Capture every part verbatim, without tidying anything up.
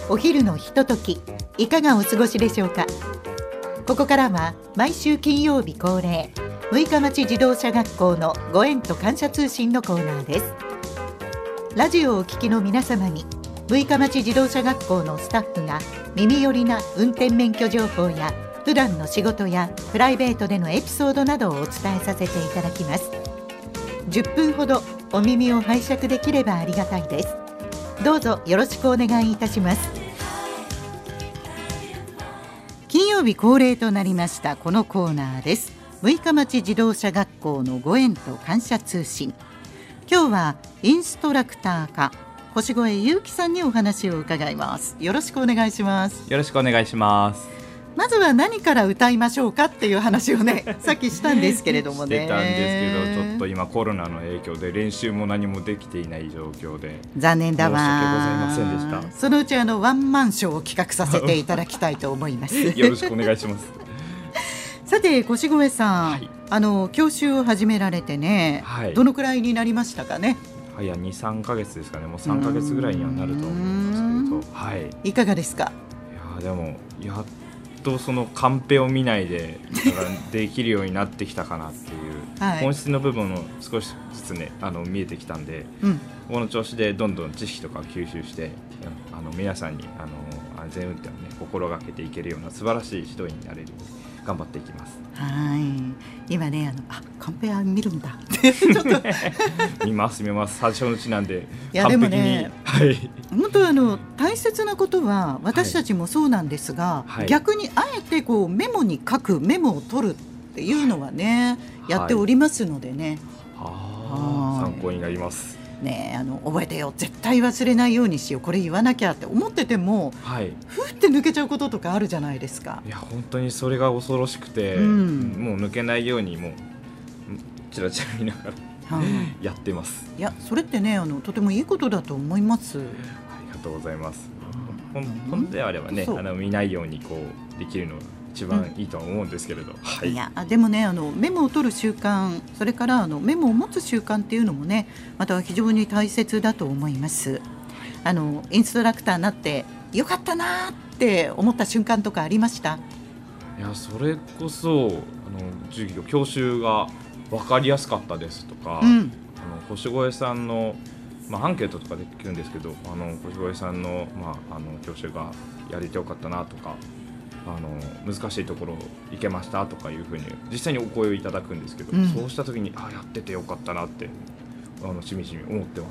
お昼のひととき、いかがお過ごしでしょうか。ここからは毎週金曜日恒例、六日町自動車学校のご縁と感謝通信のコーナーです。ラジオをお聞きの皆様に、六日町自動車学校のスタッフが耳寄りな運転免許情報や普段の仕事やプライベートでのエピソードなどをお伝えさせていただきます。じゅっぷんほどお耳を拝借できればありがたいです。どうぞよろしくお願いいたします。金曜日恒例となりましたこのコーナーです。六日町自動車学校のご縁と感謝通信。今日はインストラクター科越越祐樹さんにお話を伺います。よろしくお願いします。 よろしくお願いします。 まずは何から歌いましょうかっていう話をねさっきしたんですけれどもねしてたんですけど、ちょっと今コロナの影響で練習も何もできていない状況で残念だわ。 申し訳ございませんでした。 そのうちあのワンマンショーを企画させていただきたいと思いますよろしくお願いしますさて越越さん、 はい、 あの教習を始められてね、はい、どのくらいになりましたかね。 はい、に、さんかげつですかね。もうさんかげつぐらいにはなると思うんですけど、はい、 いかがですか。 いやでもやっとそのカンペを見ないでできるようになってきたかなっていう、はい、本質の部分を少しずつねあの見えてきたんで、うん、この調子でどんどん知識とかを吸収してあの皆さんにあの安全運転をね心がけていけるような素晴らしい指導員になれるように頑張っていきます。 はい、今ねあのあカンペは見るんだってちょっと見ます見ます。最初のうちなんでいやでもね、 はい、 本当あの大切なことは私たちもそうなんですが、はい、逆にあえてこうメモに書くメモを取るっていうのはね、はい、やっておりますのでね、 はい、参考になりますね。あの覚えてよ、絶対忘れないようにしよう、これ言わなきゃって思ってても、はい、ふーって抜けちゃうこととかあるじゃないですか。 いや本当にそれが恐ろしくて、うん、もう抜けないようにもうチラチラ見ながらやってます。 いやそれってねあのとてもいいことだと思います。 ありがとうございます。本当であればねあの見ないようにこうできるのが一番いいとは思うんですけれど、うんはい、 いやでもねあのメモを取る習慣、それからあのメモを持つ習慣っていうのもねまた非常に大切だと思います。あのインストラクターになってよかったなって思った瞬間とかありました？ いやそれこそあの授業教習が分かりやすかったですとか、うん、あの越越さんの、まあ、アンケートとかで聞くんですけど、あの越越さんの、まあ、あの教習がやれてよかったなとか、あの難しいところ行けましたとかいうふうに実際にお声をいただくんですけど、うん、そうした時にあやっててよかったなってあのしみじみ思ってます。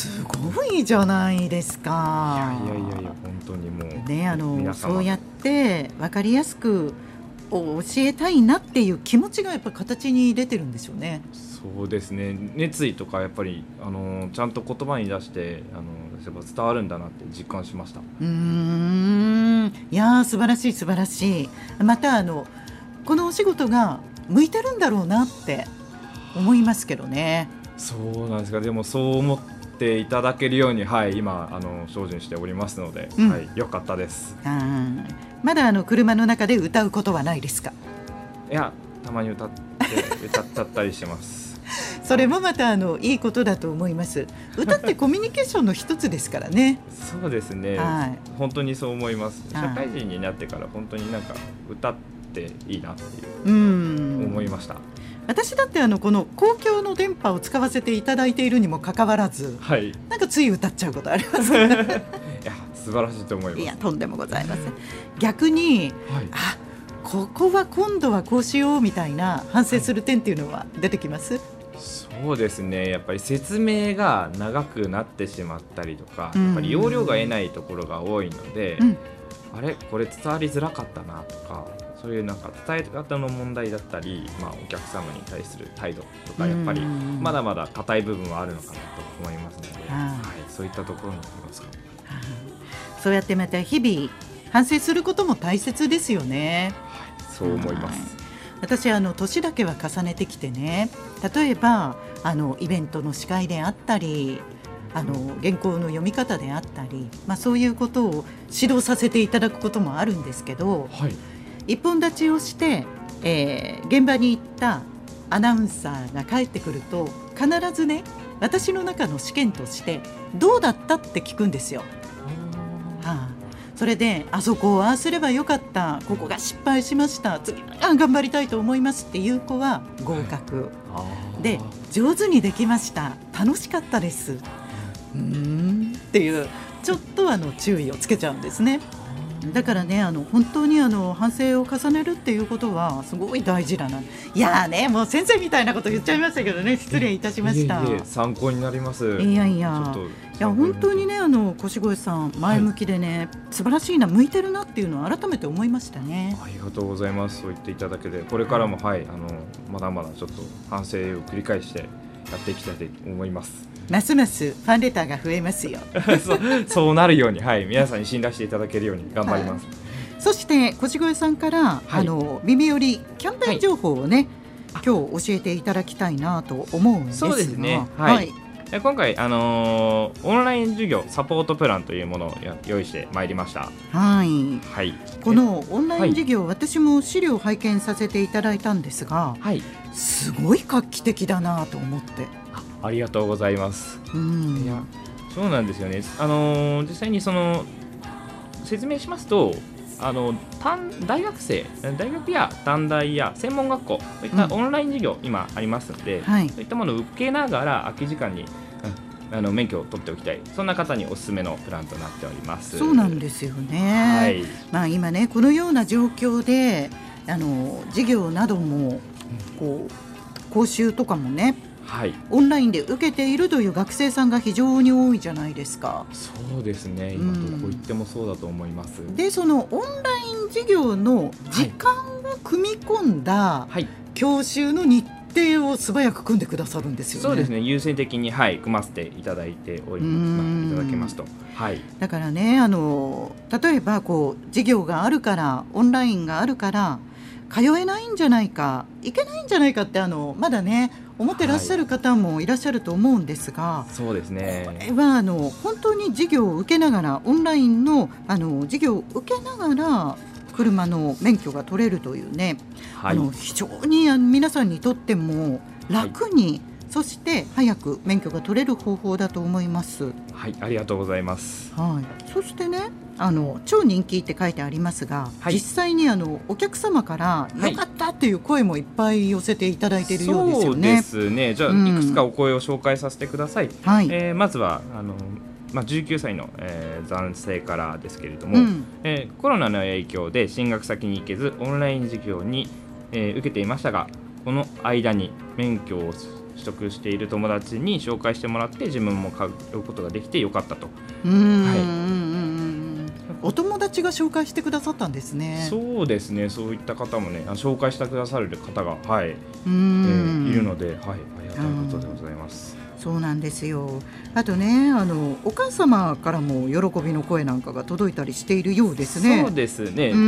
すごいじゃないですか。 いやいやいやいや本当にもう、 ね、あのそうやって分かりやすく教えたいなっていう気持ちがやっぱり形に出てるんですよね。 そうですね、熱意とかやっぱりあのちゃんと言葉に出してあのやっぱ伝わるんだなって実感しました。 うーん、いや素晴らしい素晴らしい。またあのこのお仕事が向いてるんだろうなって思いますけどね。 そうなんですか。でもそう思っていただけるように、はい、今あの精進しておりますので、うんはい、よかったです。 あまだあの車の中で歌うことはないですか？ いやたまに歌って歌っちゃったりしますそれもまたあのいいことだと思います。歌ってコミュニケーションの一つですからねそうですね、はい、本当にそう思います。社会人になってから本当になんか歌っていいなっていううん思いました。 私だってあのこの公共の電波を使わせていただいているにもかかわらず、はい、なんかつい歌っちゃうことありますいや素晴らしいと思います。 いやとんでもございません。逆に、はい、あここは今度はこうしようみたいな反省する点っていうのは出てきます？はい、 そうですね、やっぱり説明が長くなってしまったりとか、うん、やっぱり容量が得ないところが多いので、うん、あれこれ伝わりづらかったなとか、そういうなんか伝え方の問題だったり、まあ、お客様に対する態度とかやっぱりまだまだ硬い部分はあるのかなと思いますので、はい、そういったところになりますか。 そうやってまた日々反省することも大切ですよね。 はい、そう思います。 私あの年だけは重ねてきてね、例えばあのイベントの司会であったりあの原稿の読み方であったり、まあ、そういうことを指導させていただくこともあるんですけど、はい、一本立ちをして、えー、現場に行ったアナウンサーが帰ってくると必ずね私の中の試験としてどうだったって聞くんですよ。はあ、 それであそこをああすればよかった、ここが失敗しました、次あ頑張りたいと思いますっていう子は合格、はい、で上手にできました、楽しかったです、うーんっていうちょっとあの注意をつけちゃうんですね。だからね、あの本当にあの反省を重ねるっていうことはすごい大事だな。いやーね、もう先生みたいなこと言っちゃいましたけどね、失礼いたしました。 いえいえ、参考になります。 いやいや、いや本当にね、あの越越さん前向きでね、はい、素晴らしいな、向いてるなっていうのを改めて思いましたね。 ありがとうございます。そう言っていただけで、これからも、はい、あのまだまだちょっと反省を繰り返してやっていきたいと思います。 ますますファンレターが増えますよそ, そうなるように、はい、皆さんに信頼していただけるように頑張ります、はい。 そして越越さんから、はい、あの耳よりキャンペーン情報をね、はい、今日教えていただきたいなと思うんですが。 そうですね、はいはい、今回、あのー、オンライン授業サポートプランというものを用意してまいりました。 はい、はい、このオンライン授業、はい、私も資料を拝見させていただいたんですが、はい、すごい画期的だなと思って。 あ, ありがとうございます。うん、いやそうなんですよね。あのー、実際にその説明しますと、あの大学生、大学や短大や専門学校、そういったオンライン授業、うん、今ありますので、はい、そういったものを受けながら空き時間に、うん、あの免許を取っておきたい、そんな方におすすめのプランとなっております。 そうなんですよね、はい。まあ、今ねこのような状況であの授業などもこう講習とかもね、はい、オンラインで受けているという学生さんが非常に多いじゃないですか。 そうですね、今どこ行ってもそうだと思います、うん、 でそのオンライン授業の時間を組み込んだ教習の日程を素早く組んでくださるんですよね。 そうですね、優先的に、はい、組ませていただいております、いただけますと、はい、 だからね、あの例えばこう授業があるから、オンラインがあるから通えないんじゃないか、いけないんじゃないかってあのまだね思ってらっしゃる方もいらっしゃると思うんですが、 はい、そうですね、 これはあの本当に授業を受けながら、オンラインの、あの授業を受けながら車の免許が取れるというね、はい、あの非常にあの皆さんにとっても楽に、はい、そして早く免許が取れる方法だと思います。 はい、ありがとうございます、 はい、そしてね、あの超人気って書いてありますが、はい、実際にあのお客様から良かったっていう声もいっぱい寄せていただいているようですよね。 そうですね、じゃあ、うん、いくつかお声を紹介させてください、はい。えー、まずはあのまあ、じゅうきゅうさいの、えー、男性からですけれども、うん、えー、コロナの影響で進学先に行けずオンライン授業に、えー、受けていましたが、この間に免許を取得している友達に紹介してもらって自分も買うことができてよかったと。うーん、はい、 お友達が紹介してくださったんですね。 そうですね、そういった方もね、紹介してくださる方が、はい、うーん、えー、いるので、はい、ありがたいことでございます。 そうなんですよ。あとね、あのお母様からも喜びの声なんかが届いたりしているようですね。 そうですね、うん、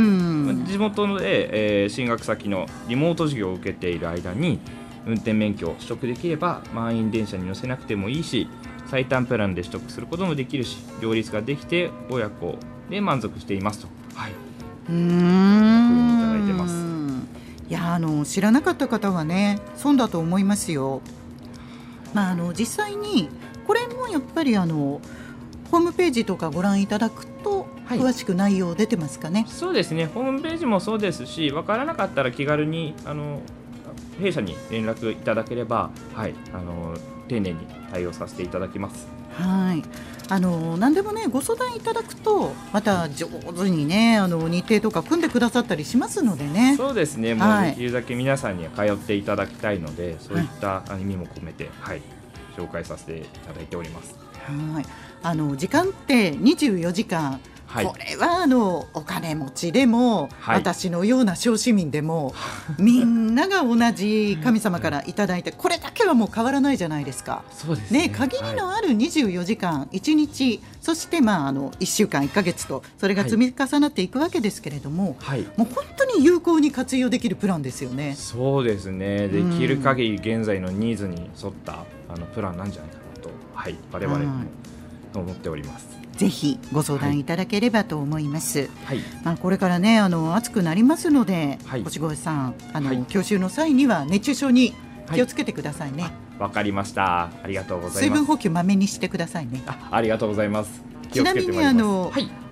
地元で、えー、進学先のリモート授業を受けている間に運転免許を取得できれば満員電車に乗せなくてもいいし、最短プランで取得することもできるし、両立ができて親子で満足していますと、はい、うーん、いただいてます。 いや、あの知らなかった方はね損だと思いますよ。まあ、あの実際にこれもやっぱりあのホームページとかご覧いただくと詳しく内容出てますかね。はい、 そうですね、ホームページもそうですし、分からなかったら気軽にあの弊社に連絡いただければ、はい、あの丁寧に対応させていただきます。 はい、あの何でもねご相談いただくとまた上手にねあの日程とか組んでくださったりしますのでね。 そうですね、もうできるだけ皆さんには通っていただきたいので、はい、そういった意味も込めて、はい、紹介させていただいております。 はい、あの時間ってにじゅうよじかん、はい、これはあのお金持ちでも、はい、私のような小市民でもみんなが同じ神様からいただいて、これだけはもう変わらないじゃないですか。 そうですね、 ね、限りのあるにじゅうよじかん、はい、いちにち、そしてまああのいっしゅうかんいっかげつとそれが積み重なっていくわけですけれども、はい、もう本当に有効に活用できるプランですよね。 そうですね、できる限り現在のニーズに沿ったあのプランなんじゃないかなと、はい、我々も思っております。 ぜひご相談いただければと思います。はい、まあ、これからねあの暑くなりますので、はい、越越さんあの、はい、教習の際には熱中症に気をつけてくださいね。わ、 はい、かりました。ありがとうございます。 水分補給まめにしてくださいね。 あ、ありがとうございます。 ちなみにあの、はい、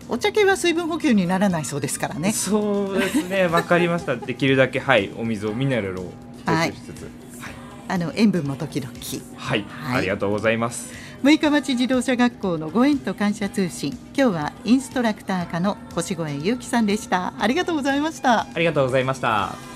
お茶系は水分補給にならないそうですからね。 そうですね、わかりました。できるだけ、はい、お水をミネラルを摂取しつつ、はいはい、あの塩分も時々、 はい、はい、ありがとうございます。 六日町自動車学校のご縁と感謝通信、今日はインストラクター科の越越祐樹さんでした。ありがとうございました。 ありがとうございました。